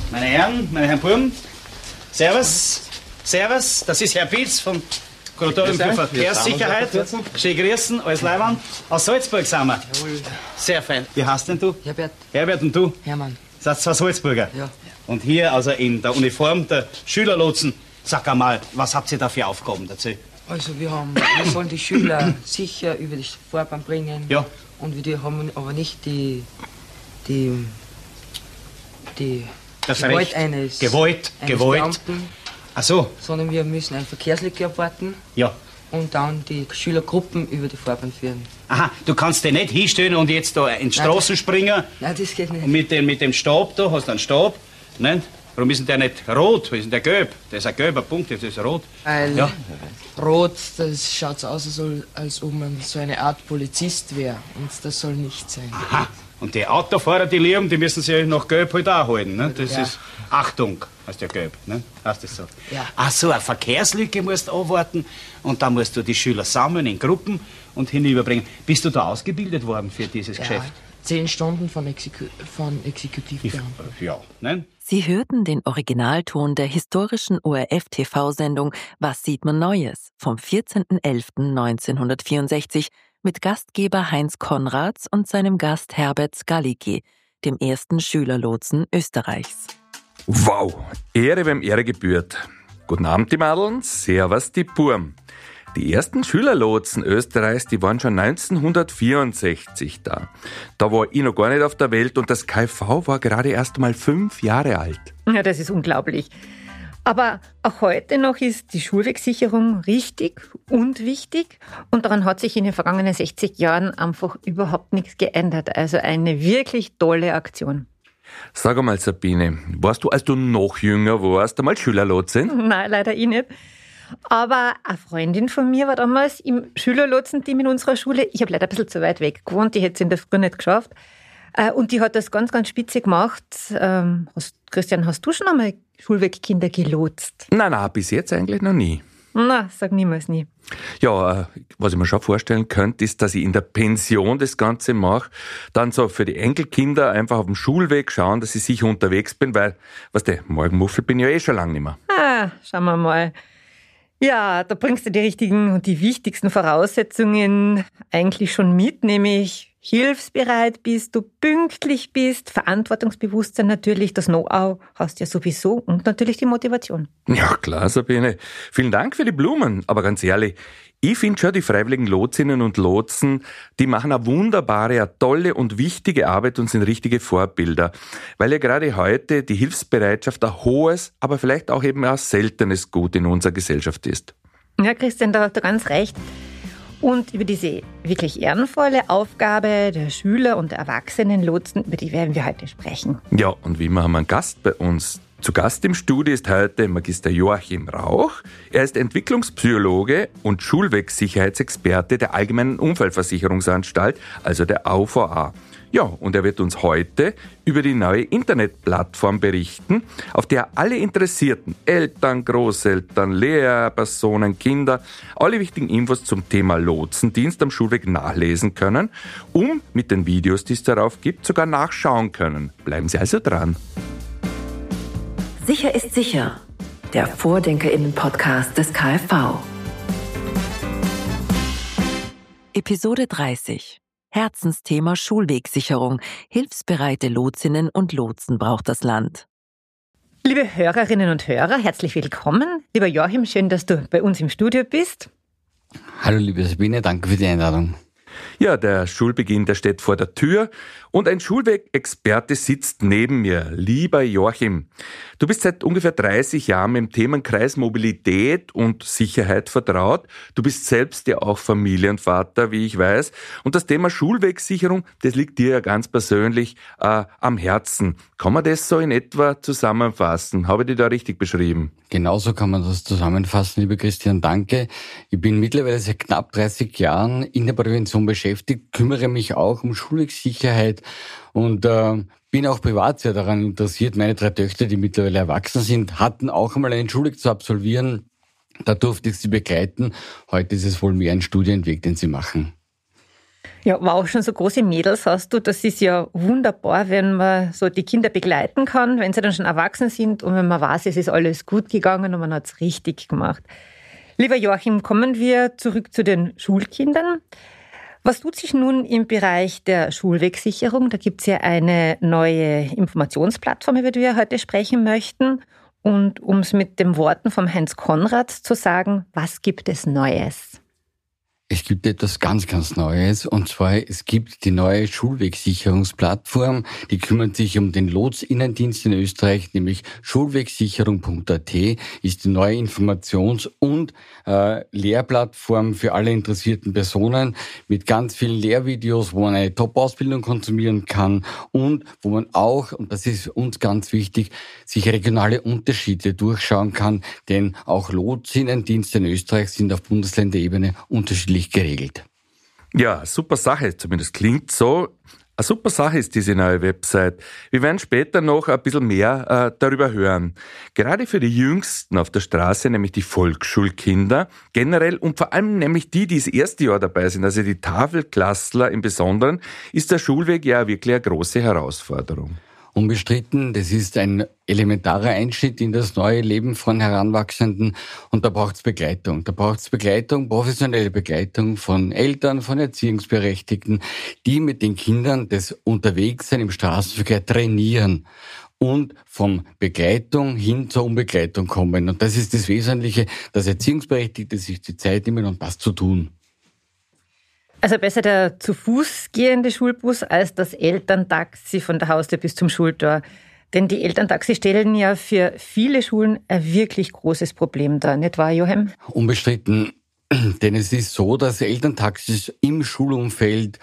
meine Herren Buben, Servus, das ist Herr Pilz vom Kuratorium für Verkehrssicherheit. Schön grüßen, alles Leibwand. Aus Salzburg sind wir. Jawohl. Sehr fein. Wie heißt denn du? Herbert. Herbert und du? Hermann. Seid zwei Salzburger? Ja. Und hier also in der Uniform der Schülerlotsen. Sag einmal, was habt ihr da für Aufgaben dazu? Also wir sollen die Schüler sicher über die Fahrbahn bringen. Ja. Und wir haben aber nicht die Das Gewalt Recht. eines Gewalt. Beamten, Ach so, sondern wir müssen ein Verkehrslicht abwarten ja. und dann die Schülergruppen über die Fahrbahn führen. Aha, du kannst dich nicht hinstellen und jetzt da in die Straßen springen. Nein, das geht nicht. Und mit dem Stab da, hast du einen Stab, ne? Warum ist denn der nicht rot? Warum ist denn der gelb? Der ist ein gelber Punkt, das ist rot. Weil Ja. Rot, das schaut so aus, als ob man so eine Art Polizist wäre. Und das soll nicht sein. Aha. Und die Autofahrer, die lieben, die müssen sich nach gelb halt auch halten, ne? Das Ja. ist Achtung, heißt ja gelb, ne? Heißt das so? Ja. Ach so, eine Verkehrslücke musst du anwarten und dann musst du die Schüler sammeln in Gruppen und hinüberbringen. Bist du da ausgebildet worden für dieses Geschäft? 10 Stunden von Exekutivbeamten. Ja, ne? Sie hörten den Originalton der historischen ORF-TV-Sendung Was sieht man Neues vom 14.11.1964 mit Gastgeber Heinz Konrads und seinem Gast Herbert Skalicki, dem ersten Schülerlotsen Österreichs. Wow, Ehre wem Ehre gebührt. Guten Abend, die Madeln, servus, die Burm. Die ersten Schülerlotsen Österreichs, die waren schon 1964 da. Da war ich noch gar nicht auf der Welt und das KV war gerade erst mal 5 Jahre alt. Ja, das ist unglaublich. Aber auch heute noch ist die Schulwegsicherung richtig und wichtig. Und daran hat sich in den vergangenen 60 Jahren einfach überhaupt nichts geändert. Also eine wirklich tolle Aktion. Sag einmal, Sabine, warst du, als du noch jünger warst, einmal Schülerlotsin? Nein, leider ich nicht. Aber eine Freundin von mir war damals im Schülerlotsenteam in unserer Schule. Ich habe leider ein bisschen zu weit weg gewohnt, die hätte es in der Früh nicht geschafft. Und die hat das ganz, ganz spitze gemacht. Christian, hast du schon einmal Schulwegkinder gelotst? Nein, bis jetzt eigentlich noch nie. Na, sag niemals nie. Ja, was ich mir schon vorstellen könnte, ist, dass ich in der Pension das Ganze mache, dann so für die Enkelkinder einfach auf dem Schulweg schauen, dass ich sicher unterwegs bin, weil, weißt du, Morgenmuffel bin ich ja schon lange nicht mehr. Schauen wir mal. Ja, da bringst du die richtigen und die wichtigsten Voraussetzungen eigentlich schon mit, nämlich hilfsbereit bist, du pünktlich bist, Verantwortungsbewusstsein natürlich, das Know-how hast du ja sowieso und natürlich die Motivation. Ja, klar, Sabine. Vielen Dank für die Blumen. Aber ganz ehrlich, ich finde schon, die freiwilligen Lotsinnen und Lotsen, die machen eine wunderbare, eine tolle und wichtige Arbeit und sind richtige Vorbilder. Weil ja gerade heute die Hilfsbereitschaft ein hohes, aber vielleicht auch eben ein seltenes Gut in unserer Gesellschaft ist. Ja, Christian, da hast du ganz recht. Und über diese wirklich ehrenvolle Aufgabe der Schüler und der Erwachsenenlotsen, über die werden wir heute sprechen. Ja, und wie immer haben wir einen Gast bei uns. Zu Gast im Studio ist heute Magister Joachim Rauch. Er ist Entwicklungspsychologe und Schulwegsicherheitsexperte der Allgemeinen Unfallversicherungsanstalt, also der AUVA. Ja, und er wird uns heute über die neue Internetplattform berichten, auf der alle Interessierten, Eltern, Großeltern, Lehrpersonen, Kinder, alle wichtigen Infos zum Thema Lotsendienst am Schulweg nachlesen können, mit den Videos, die es darauf gibt, sogar nachschauen können. Bleiben Sie also dran. Sicher ist sicher, der VordenkerInnen-Podcast des KfV. Episode 30. Herzensthema Schulwegsicherung. Hilfsbereite Lotsinnen und Lotsen braucht das Land. Liebe Hörerinnen und Hörer, herzlich willkommen. Lieber Joachim, schön, dass du bei uns im Studio bist. Hallo liebe Sabine, danke für die Einladung. Ja, der Schulbeginn, der steht vor der Tür und ein Schulwegexperte sitzt neben mir. Lieber Joachim, du bist seit ungefähr 30 Jahren im Themenkreis Mobilität und Sicherheit vertraut. Du bist selbst ja auch Familienvater, wie ich weiß. Und das Thema Schulwegsicherung, das liegt dir ja ganz persönlich am Herzen. Kann man das so in etwa zusammenfassen? Habe ich dich da richtig beschrieben? Genauso kann man das zusammenfassen, lieber Christian, danke. Ich bin mittlerweile seit knapp 30 Jahren in der Prävention beschäftigt, kümmere mich auch um Schulwegsicherheit und bin auch privat sehr daran interessiert. Meine 3 Töchter, die mittlerweile erwachsen sind, hatten auch einmal einen Schulweg zu absolvieren. Da durfte ich sie begleiten. Heute ist es wohl mehr ein Studienweg, den sie machen. Ja, wow, schon so große Mädels hast du. Das ist ja wunderbar, wenn man so die Kinder begleiten kann, wenn sie dann schon erwachsen sind und wenn man weiß, es ist alles gut gegangen und man hat es richtig gemacht. Lieber Joachim, kommen wir zurück zu den Schulkindern. Was tut sich nun im Bereich der Schulwegsicherung? Da gibt es ja eine neue Informationsplattform, über die wir heute sprechen möchten. Und um es mit den Worten von Heinz Konrads zu sagen, was gibt es Neues? Es gibt etwas ganz, ganz Neues, und zwar es gibt die neue Schulwegsicherungsplattform, die kümmert sich um den Lotsinnendienst in Österreich, nämlich schulwegsicherung.at ist die neue Informations- und Lehrplattform für alle interessierten Personen mit ganz vielen Lehrvideos, wo man eine Top-Ausbildung konsumieren kann und wo man auch, und das ist uns ganz wichtig, sich regionale Unterschiede durchschauen kann, denn auch Lotsinnendienste in Österreich sind auf Bundesländerebene unterschiedlich geregelt. Ja, super Sache, zumindest klingt so. Eine super Sache ist diese neue Website. Wir werden später noch ein bisschen mehr darüber hören. Gerade für die Jüngsten auf der Straße, nämlich die Volksschulkinder, generell und vor allem nämlich die das erste Jahr dabei sind, also die Tafelklassler im Besonderen, ist der Schulweg ja wirklich eine große Herausforderung. Unbestritten, das ist ein elementarer Einschnitt in das neue Leben von Heranwachsenden und da braucht es Begleitung. Da braucht es Begleitung, professionelle Begleitung von Eltern, von Erziehungsberechtigten, die mit den Kindern das Unterwegssein im Straßenverkehr trainieren und von Begleitung hin zur Unbegleitung kommen. Und das ist das Wesentliche, dass Erziehungsberechtigte sich die Zeit nehmen, um das zu tun. Also besser der zu Fuß gehende Schulbus als das Elterntaxi von der Haustür bis zum Schultor. Denn die Elterntaxi stellen ja für viele Schulen ein wirklich großes Problem dar. Nicht wahr, Joachim? Unbestritten. Denn es ist so, dass Elterntaxis im Schulumfeld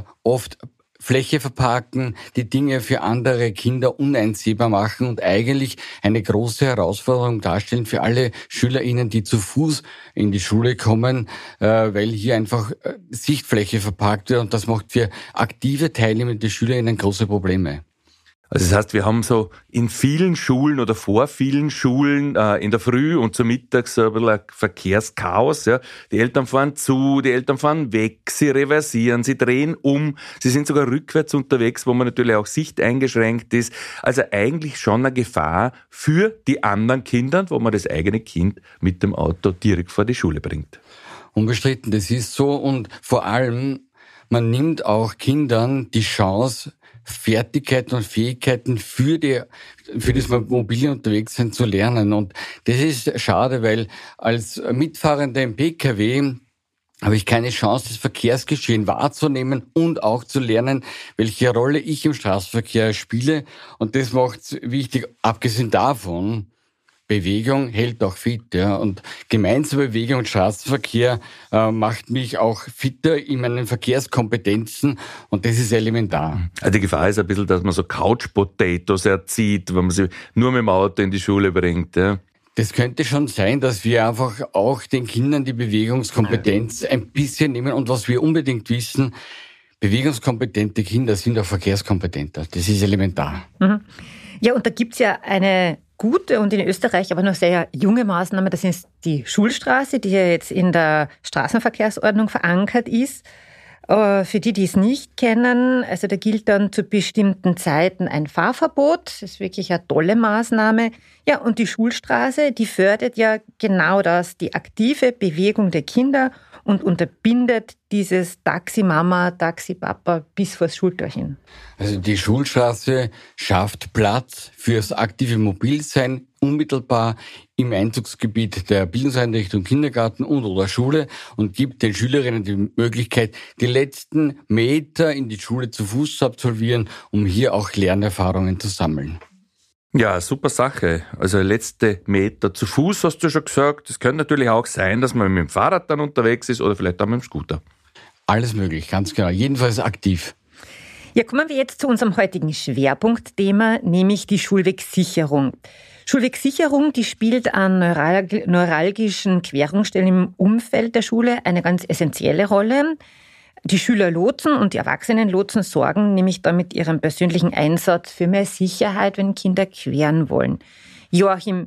oft Fläche verparken, die Dinge für andere Kinder uneinsehbar machen und eigentlich eine große Herausforderung darstellen für alle SchülerInnen, die zu Fuß in die Schule kommen, weil hier einfach Sichtfläche verparkt wird und das macht für aktive teilnehmende SchülerInnen große Probleme. Also das heißt, wir haben so in vielen Schulen oder vor vielen Schulen in der Früh und zum Mittag so ein bisschen ein Verkehrschaos. Ja. Die Eltern fahren zu, die Eltern fahren weg, sie reversieren, sie drehen um, sie sind sogar rückwärts unterwegs, wo man natürlich auch Sicht eingeschränkt ist. Also eigentlich schon eine Gefahr für die anderen Kinder, wo man das eigene Kind mit dem Auto direkt vor die Schule bringt. Unbestritten, das ist so und vor allem, man nimmt auch Kindern die Chance, Fertigkeiten und Fähigkeiten für das mobile Unterwegssein zu lernen. Und das ist schade, weil als Mitfahrender im PKW habe ich keine Chance, das Verkehrsgeschehen wahrzunehmen und auch zu lernen, welche Rolle ich im Straßenverkehr spiele. Und das macht es wichtig, abgesehen davon, Bewegung hält auch fit, ja. Und gemeinsame Bewegung und Straßenverkehr macht mich auch fitter in meinen Verkehrskompetenzen und das ist elementar. Also die Gefahr ist ein bisschen, dass man so Couch-Potatoes erzieht, wenn man sie nur mit dem Auto in die Schule bringt, ja. Das könnte schon sein, dass wir einfach auch den Kindern die Bewegungskompetenz ein bisschen nehmen und was wir unbedingt wissen, bewegungskompetente Kinder sind auch verkehrskompetenter. Das ist elementar. Mhm. Ja, und da gibt's ja eine gute und in Österreich aber noch sehr junge Maßnahme. Das ist die Schulstraße, die ja jetzt in der Straßenverkehrsordnung verankert ist. Für die es nicht kennen, also da gilt dann zu bestimmten Zeiten ein Fahrverbot. Das ist wirklich eine tolle Maßnahme. Ja, und die Schulstraße, die fördert ja genau das, die aktive Bewegung der Kinder und unterbindet dieses Taxi-Mama, Taxi-Papa bis vors Schultor hin. Also die Schulstraße schafft Platz fürs aktive Mobilsein unmittelbar im Einzugsgebiet der Bildungseinrichtung Kindergarten und oder Schule und gibt den Schülerinnen die Möglichkeit, die letzten Meter in die Schule zu Fuß zu absolvieren, um hier auch Lernerfahrungen zu sammeln. Ja, super Sache. Also letzte Meter zu Fuß, hast du schon gesagt. Es könnte natürlich auch sein, dass man mit dem Fahrrad dann unterwegs ist oder vielleicht auch mit dem Scooter. Alles möglich, ganz genau. Jedenfalls aktiv. Ja, kommen wir jetzt zu unserem heutigen Schwerpunktthema, nämlich die Schulwegsicherung. Schulwegsicherung, die spielt an neuralgischen Querungsstellen im Umfeld der Schule eine ganz essentielle Rolle. Die Schülerlotsen und die Erwachsenenlotsen sorgen nämlich da mit ihrem persönlichen Einsatz für mehr Sicherheit, wenn Kinder queren wollen. Joachim,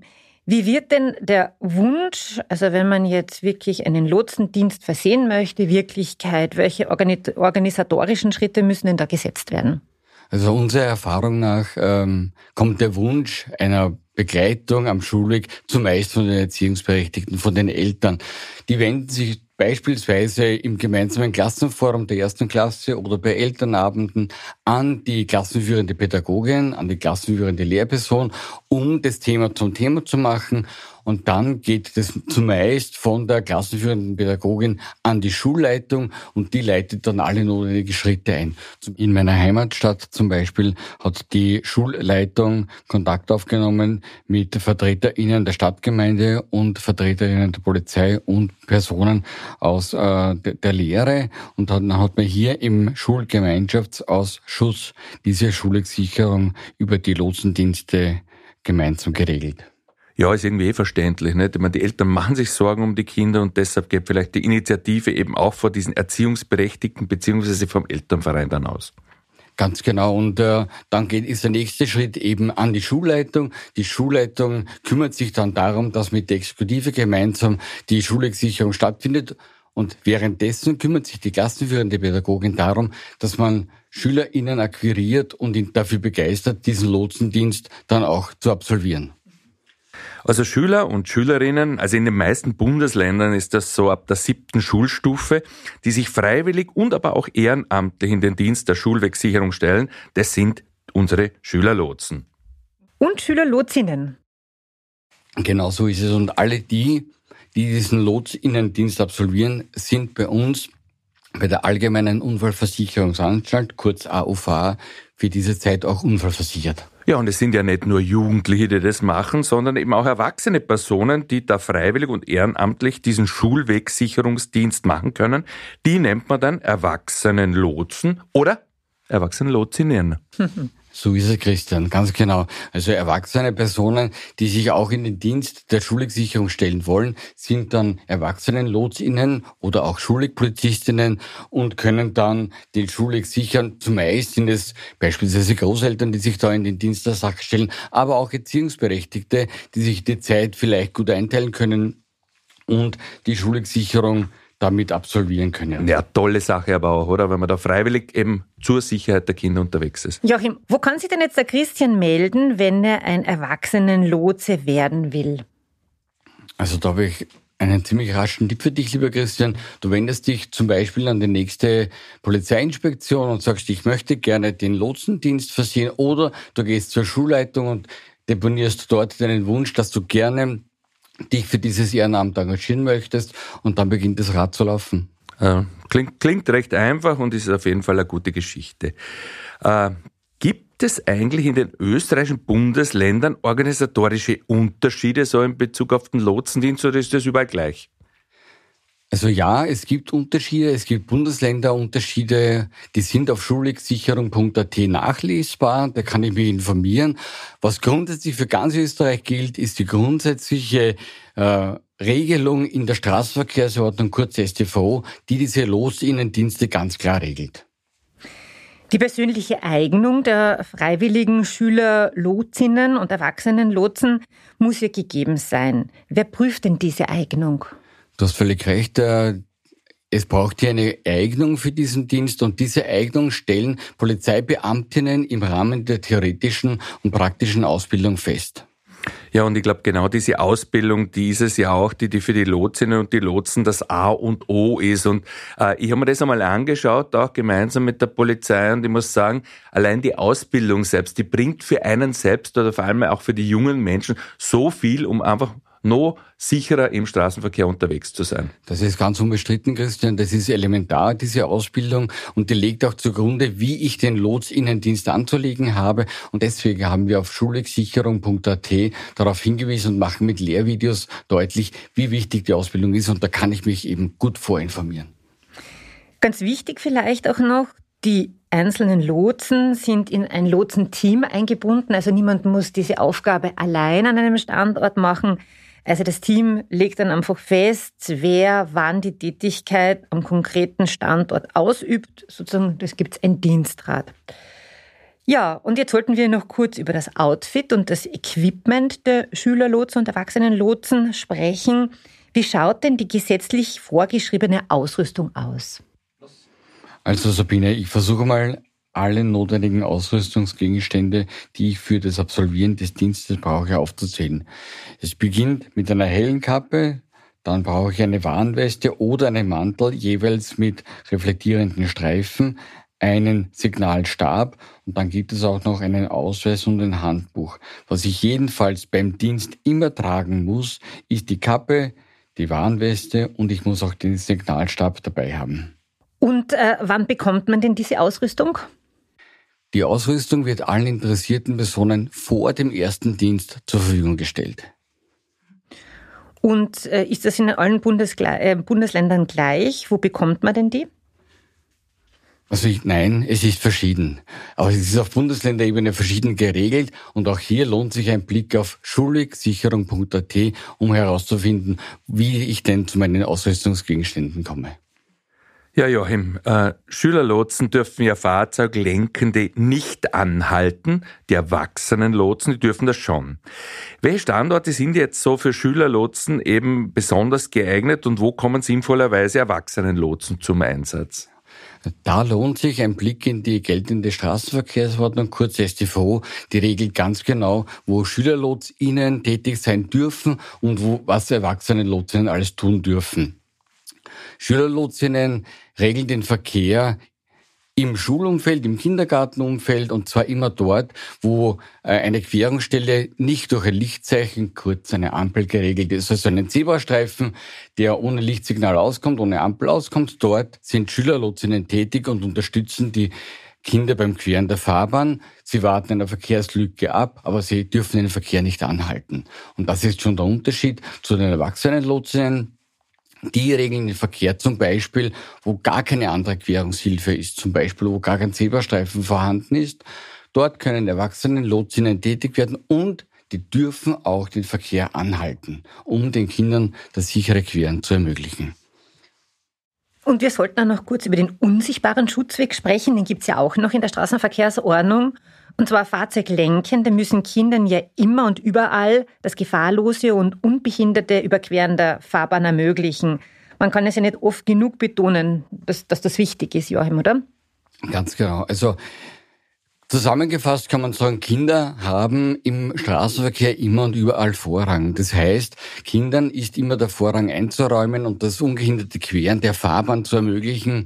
Wie wird denn der Wunsch, also wenn man jetzt wirklich einen Lotsendienst versehen möchte, Wirklichkeit? Welche organisatorischen Schritte müssen denn da gesetzt werden? Also unserer Erfahrung nach kommt der Wunsch einer Begleitung am Schulweg zumeist von den Erziehungsberechtigten, von den Eltern. Die wenden sich beispielsweise im gemeinsamen Klassenforum der 1. Klasse oder bei Elternabenden an die klassenführende Pädagogin, an die klassenführende Lehrperson, um das Thema zum Thema zu machen. Und dann geht das zumeist von der klassenführenden Pädagogin an die Schulleitung und die leitet dann alle notwendigen Schritte ein. In meiner Heimatstadt zum Beispiel hat die Schulleitung Kontakt aufgenommen mit VertreterInnen der Stadtgemeinde und VertreterInnen der Polizei und Personen aus der Lehre. Und dann hat man hier im Schulgemeinschaftsausschuss diese Schulwegsicherung über die Lotsendienste gemeinsam geregelt. Ja, ist irgendwie verständlich, nicht? Ich meine, die Eltern machen sich Sorgen um die Kinder und deshalb geht vielleicht die Initiative eben auch vor diesen Erziehungsberechtigten beziehungsweise vom Elternverein dann aus. Ganz genau. Und dann ist der nächste Schritt eben an die Schulleitung. Die Schulleitung kümmert sich dann darum, dass mit der Exekutive gemeinsam die Schulwegsicherung stattfindet. Und währenddessen kümmert sich die klassenführende Pädagogin darum, dass man SchülerInnen akquiriert und ihn dafür begeistert, diesen Lotsendienst dann auch zu absolvieren. Also Schüler und Schülerinnen, also in den meisten Bundesländern ist das so ab der 7. Schulstufe, die sich freiwillig und aber auch ehrenamtlich in den Dienst der Schulwegsicherung stellen, das sind unsere Schülerlotsen. Und Schülerlotsinnen. Genau so ist es. Und alle die diesen Lotsinnendienst absolvieren, sind bei uns bei der Allgemeinen Unfallversicherungsanstalt, kurz AUV, für diese Zeit auch unfallversichert. Ja, und es sind ja nicht nur Jugendliche, die das machen, sondern eben auch erwachsene Personen, die da freiwillig und ehrenamtlich diesen Schulwegsicherungsdienst machen können. Die nennt man dann Erwachsenenlotsen oder Erwachsenenlotsinnen. So ist es, Christian, ganz genau. Also erwachsene Personen, die sich auch in den Dienst der Schulwegsicherung stellen wollen, sind dann Erwachsenenlotsinnen oder auch Schulwegpolizistinnen und können dann den Schulweg sichern. Zumeist sind es beispielsweise Großeltern, die sich da in den Dienst der Sache stellen, aber auch Erziehungsberechtigte, die sich die Zeit vielleicht gut einteilen können und die Schulwegsicherung damit absolvieren können. Ja, tolle Sache aber auch, oder? Wenn man da freiwillig eben zur Sicherheit der Kinder unterwegs ist. Joachim, wo kann sich denn jetzt der Christian melden, wenn er ein Erwachsenenlotse werden will? Also da habe ich einen ziemlich raschen Tipp für dich, lieber Christian. Du wendest dich zum Beispiel an die nächste Polizeiinspektion und sagst, ich möchte gerne den Lotsendienst versehen, oder du gehst zur Schulleitung und deponierst dort deinen Wunsch, dass du gerne dich für dieses Ehrenamt engagieren möchtest, und dann beginnt das Rad zu laufen. Klingt recht einfach und ist auf jeden Fall eine gute Geschichte. Gibt es eigentlich in den österreichischen Bundesländern organisatorische Unterschiede so in Bezug auf den Lotsendienst, oder ist das überall gleich? Also ja, es gibt Unterschiede, es gibt Bundesländerunterschiede, die sind auf schulwegsicherung.at nachlesbar, da kann ich mich informieren. Was grundsätzlich für ganz Österreich gilt, ist die grundsätzliche Regelung in der Straßenverkehrsordnung, kurz StVO, die diese Lotsinnendienste ganz klar regelt. Die persönliche Eignung der freiwilligen Schülerlotsinnen und Erwachsenenlotsen muss ja gegeben sein. Wer prüft denn diese Eignung? Du hast völlig recht. Es braucht hier eine Eignung für diesen Dienst, und diese Eignung stellen Polizeibeamtinnen im Rahmen der theoretischen und praktischen Ausbildung fest. Ja, und ich glaube, genau diese Ausbildung, die ist es ja auch, die für die Lotsinnen und die Lotsen das A und O ist. Und ich habe mir das einmal angeschaut, auch gemeinsam mit der Polizei, und ich muss sagen, allein die Ausbildung selbst, die bringt für einen selbst oder vor allem auch für die jungen Menschen so viel, um einfach noch sicherer im Straßenverkehr unterwegs zu sein. Das ist ganz unbestritten, Christian. Das ist elementar, diese Ausbildung. Und die legt auch zugrunde, wie ich den Lotsinnendienst anzulegen habe. Und deswegen haben wir auf schulwegsicherung.at darauf hingewiesen und machen mit Lehrvideos deutlich, wie wichtig die Ausbildung ist. Und da kann ich mich eben gut vorinformieren. Ganz wichtig vielleicht auch noch, die einzelnen Lotsen sind in ein Lotsenteam eingebunden. Also niemand muss diese Aufgabe allein an einem Standort machen. Also das Team legt dann einfach fest, wer wann die Tätigkeit am konkreten Standort ausübt. Sozusagen, das gibt es ein Dienstrat. Ja, und jetzt sollten wir noch kurz über das Outfit und das Equipment der Schülerlotsen und Erwachsenenlotsen sprechen. Wie schaut denn die gesetzlich vorgeschriebene Ausrüstung aus? Also Sabine, ich versuche mal alle notwendigen Ausrüstungsgegenstände, die ich für das Absolvieren des Dienstes brauche, aufzuzählen. Es beginnt mit einer hellen Kappe, dann brauche ich eine Warnweste oder einen Mantel, jeweils mit reflektierenden Streifen, einen Signalstab und dann gibt es auch noch einen Ausweis und ein Handbuch. Was ich jedenfalls beim Dienst immer tragen muss, ist die Kappe, die Warnweste und ich muss auch den Signalstab dabei haben. Und wann bekommt man denn diese Ausrüstung? Die Ausrüstung wird allen interessierten Personen vor dem ersten Dienst zur Verfügung gestellt. Und ist das in allen Bundesländern gleich? Wo bekommt man denn die? Also nein, es ist verschieden. Aber es ist auf Bundesländerebene verschieden geregelt und auch hier lohnt sich ein Blick auf schulwegsicherung.at, um herauszufinden, wie ich denn zu meinen Ausrüstungsgegenständen komme. Ja, Joachim, Schülerlotsen dürfen ja Fahrzeuglenkende nicht anhalten. Die Erwachsenenlotsen, die dürfen das schon. Welche Standorte sind jetzt so für Schülerlotsen eben besonders geeignet und wo kommen sinnvollerweise Erwachsenenlotsen zum Einsatz? Da lohnt sich ein Blick in die geltende Straßenverkehrsordnung, kurz StVO, die regelt ganz genau, wo SchülerlotSinnen tätig sein dürfen und was ErwachsenenlotSinnen alles tun dürfen. SchülerlotSinnen regeln den Verkehr im Schulumfeld, im Kindergartenumfeld und zwar immer dort, wo eine Querungsstelle nicht durch ein Lichtzeichen, kurz eine Ampel geregelt ist, also einen Zebrastreifen, der ohne Lichtsignal auskommt, ohne Ampel auskommt. Dort sind SchülerlotSinnen tätig und unterstützen die Kinder beim Queren der Fahrbahn. Sie warten einer Verkehrslücke ab, aber sie dürfen den Verkehr nicht anhalten. Und das ist schon der Unterschied zu den ErwachsenenlotSinnen. Die regeln den Verkehr zum Beispiel, wo gar keine andere Querungshilfe ist, zum Beispiel, wo gar kein Zebrastreifen vorhanden ist. Dort können ErwachsenenlotSinnen tätig werden und die dürfen auch den Verkehr anhalten, um den Kindern das sichere Queren zu ermöglichen. Und wir sollten auch noch kurz über den unsichtbaren Schutzweg sprechen. Den gibt es ja auch noch in der Straßenverkehrsordnung. Und zwar Fahrzeuglenkende müssen Kindern ja immer und überall das gefahrlose und unbehinderte Überqueren der Fahrbahn ermöglichen. Man kann es ja nicht oft genug betonen, dass das wichtig ist, Joachim, oder? Ganz genau. Also zusammengefasst kann man sagen, Kinder haben im Straßenverkehr immer und überall Vorrang. Das heißt, Kindern ist immer der Vorrang einzuräumen und das ungehinderte Queren der Fahrbahn zu ermöglichen.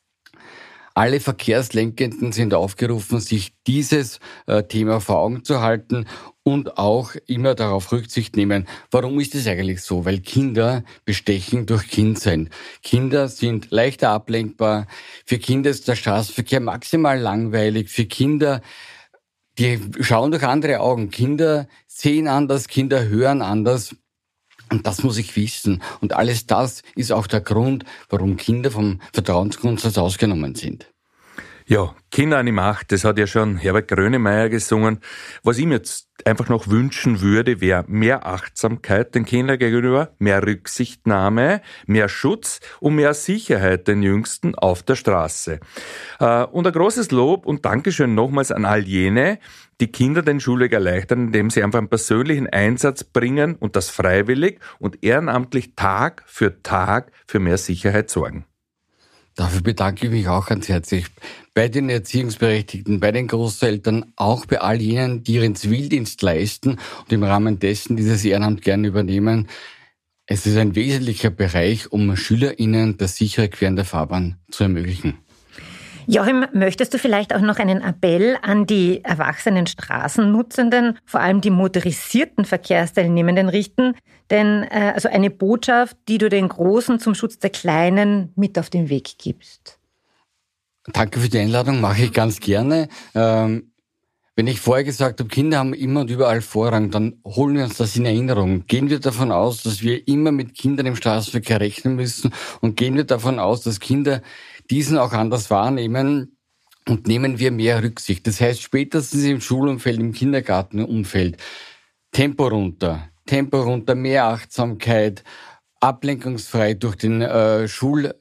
Alle Verkehrslenkenden sind aufgerufen, sich dieses Thema vor Augen zu halten und auch immer darauf Rücksicht nehmen. Warum ist es eigentlich so? Weil Kinder bestechen durch Kindsein. Kinder sind leichter ablenkbar. Für Kinder ist der Straßenverkehr maximal langweilig. Für Kinder, die schauen durch andere Augen. Kinder sehen anders, Kinder hören anders. Und das muss ich wissen. Und alles das ist auch der Grund, warum Kinder vom Vertrauensgrundsatz ausgenommen sind. Ja, Kinder an die Macht, das hat ja schon Herbert Grönemeyer gesungen. Was ich mir jetzt einfach noch wünschen würde, wäre mehr Achtsamkeit den Kindern gegenüber, mehr Rücksichtnahme, mehr Schutz und mehr Sicherheit den Jüngsten auf der Straße. Und ein großes Lob und Dankeschön nochmals an all jene, die Kinder den Schulweg erleichtern, indem sie einfach einen persönlichen Einsatz bringen und das freiwillig und ehrenamtlich Tag für mehr Sicherheit sorgen. Dafür bedanke ich mich auch ganz herzlich bei den Erziehungsberechtigten, bei den Großeltern, auch bei all jenen, die ihren Zivildienst leisten und im Rahmen dessen dieses Ehrenamt gerne übernehmen. Es ist ein wesentlicher Bereich, um SchülerInnen das sichere Queren der Fahrbahn zu ermöglichen. Joachim, möchtest du vielleicht auch noch einen Appell an die erwachsenen Straßennutzenden, vor allem die motorisierten Verkehrsteilnehmenden richten? Denn also eine Botschaft, die du den Großen zum Schutz der Kleinen mit auf den Weg gibst. Danke für die Einladung, mache ich ganz gerne. Wenn ich vorher gesagt habe, Kinder haben immer und überall Vorrang, dann holen wir uns das in Erinnerung. Gehen wir davon aus, dass wir immer mit Kindern im Straßenverkehr rechnen müssen und gehen wir davon aus, dass Kinder diesen auch anders wahrnehmen und nehmen wir mehr Rücksicht. Das heißt, spätestens im Schulumfeld, im Kindergartenumfeld, Tempo runter, mehr Achtsamkeit, ablenkungsfrei durch den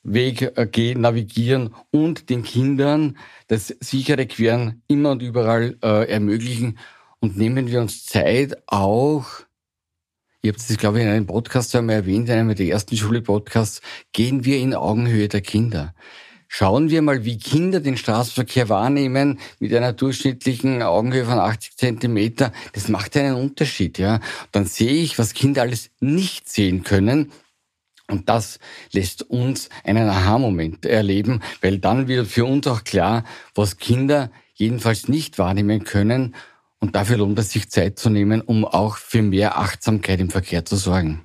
Weg navigieren und den Kindern das sichere Queren immer und überall ermöglichen. Und nehmen wir uns Zeit auch, ich habe das, glaube ich, in einem Podcast einmal erwähnt, in einem der ersten Schule-Podcasts, gehen wir in Augenhöhe der Kinder. Schauen wir mal, wie Kinder den Straßenverkehr wahrnehmen mit einer durchschnittlichen Augenhöhe von 80 Zentimeter. Das macht einen Unterschied, ja. Dann sehe ich, was Kinder alles nicht sehen können. Und das lässt uns einen Aha-Moment erleben, weil dann wird für uns auch klar, was Kinder jedenfalls nicht wahrnehmen können. Und dafür lohnt es sich, Zeit zu nehmen, um auch für mehr Achtsamkeit im Verkehr zu sorgen.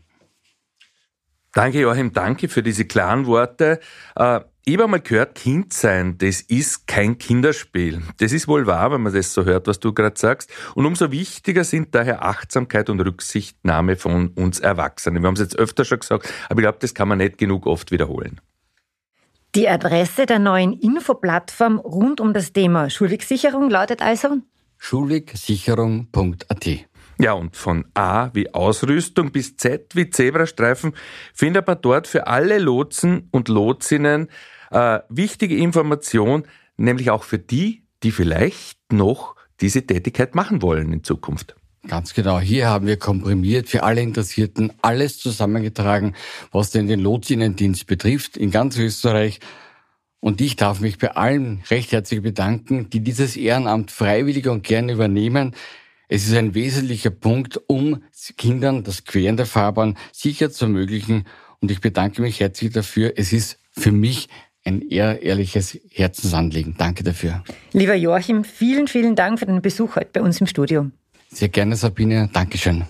Danke, Joachim, danke für diese klaren Worte. Ich habe mal gehört, Kind sein, das ist kein Kinderspiel. Das ist wohl wahr, wenn man das so hört, was du gerade sagst. Und umso wichtiger sind daher Achtsamkeit und Rücksichtnahme von uns Erwachsenen. Wir haben es jetzt öfter schon gesagt, aber ich glaube, das kann man nicht genug oft wiederholen. Die Adresse der neuen Infoplattform rund um das Thema Schulwegsicherung lautet also schulwegsicherung.at. Ja, und von A wie Ausrüstung bis Z wie Zebrastreifen findet man dort für alle Lotsen und Lotsinnen wichtige Information, nämlich auch für die, die vielleicht noch diese Tätigkeit machen wollen in Zukunft. Ganz genau. Hier haben wir komprimiert für alle Interessierten alles zusammengetragen, was denn den Lotsinnendienst betrifft in ganz Österreich. Und ich darf mich bei allen recht herzlich bedanken, die dieses Ehrenamt freiwillig und gerne übernehmen. Es ist ein wesentlicher Punkt, um Kindern das Queren der Fahrbahn sicher zu ermöglichen. Und ich bedanke mich herzlich dafür. Es ist für mich ein ehrliches Herzensanliegen. Danke dafür. Lieber Joachim, vielen, vielen Dank für den Besuch heute bei uns im Studio. Sehr gerne, Sabine. Dankeschön.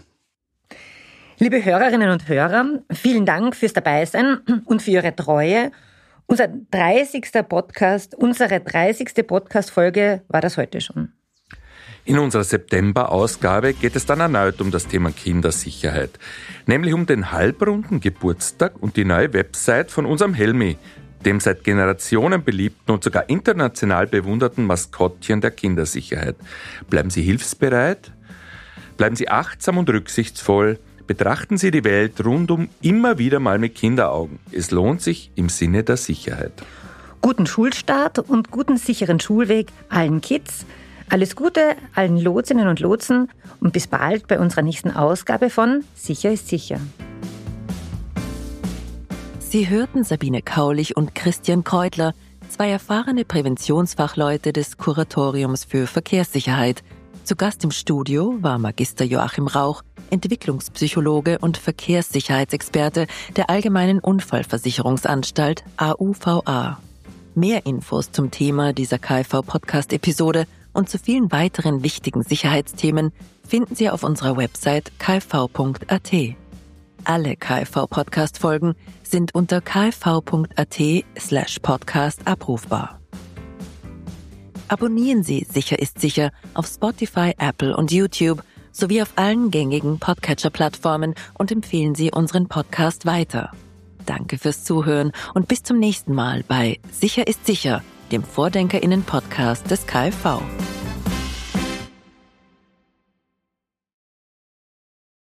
Liebe Hörerinnen und Hörer, vielen Dank fürs Dabeisein und für Ihre Treue. Unsere 30. Podcast-Folge war das heute schon. In unserer September-Ausgabe geht es dann erneut um das Thema Kindersicherheit, nämlich um den halbrunden Geburtstag und die neue Website von unserem Helmi, dem seit Generationen beliebten und sogar international bewunderten Maskottchen der Kindersicherheit. Bleiben Sie hilfsbereit, bleiben Sie achtsam und rücksichtsvoll, betrachten Sie die Welt rundum immer wieder mal mit Kinderaugen. Es lohnt sich im Sinne der Sicherheit. Guten Schulstart und guten sicheren Schulweg allen Kids. Alles Gute allen Lotsinnen und Lotsen und bis bald bei unserer nächsten Ausgabe von Sicher ist sicher. Sie hörten Sabine Kaulich und Christian Kreutler, zwei erfahrene Präventionsfachleute des Kuratoriums für Verkehrssicherheit. Zu Gast im Studio war Magister Joachim Rauch, Entwicklungspsychologe und Verkehrssicherheitsexperte der Allgemeinen Unfallversicherungsanstalt AUVA. Mehr Infos zum Thema dieser KfV-Podcast-Episode und zu vielen weiteren wichtigen Sicherheitsthemen finden Sie auf unserer Website kv.at. Alle KfV-Podcast-Folgen sind unter kv.at/podcast abrufbar. Abonnieren Sie Sicher ist sicher auf Spotify, Apple und YouTube sowie auf allen gängigen Podcatcher-Plattformen und empfehlen Sie unseren Podcast weiter. Danke fürs Zuhören und bis zum nächsten Mal bei Sicher ist sicher, dem VordenkerInnen-Podcast des KfV.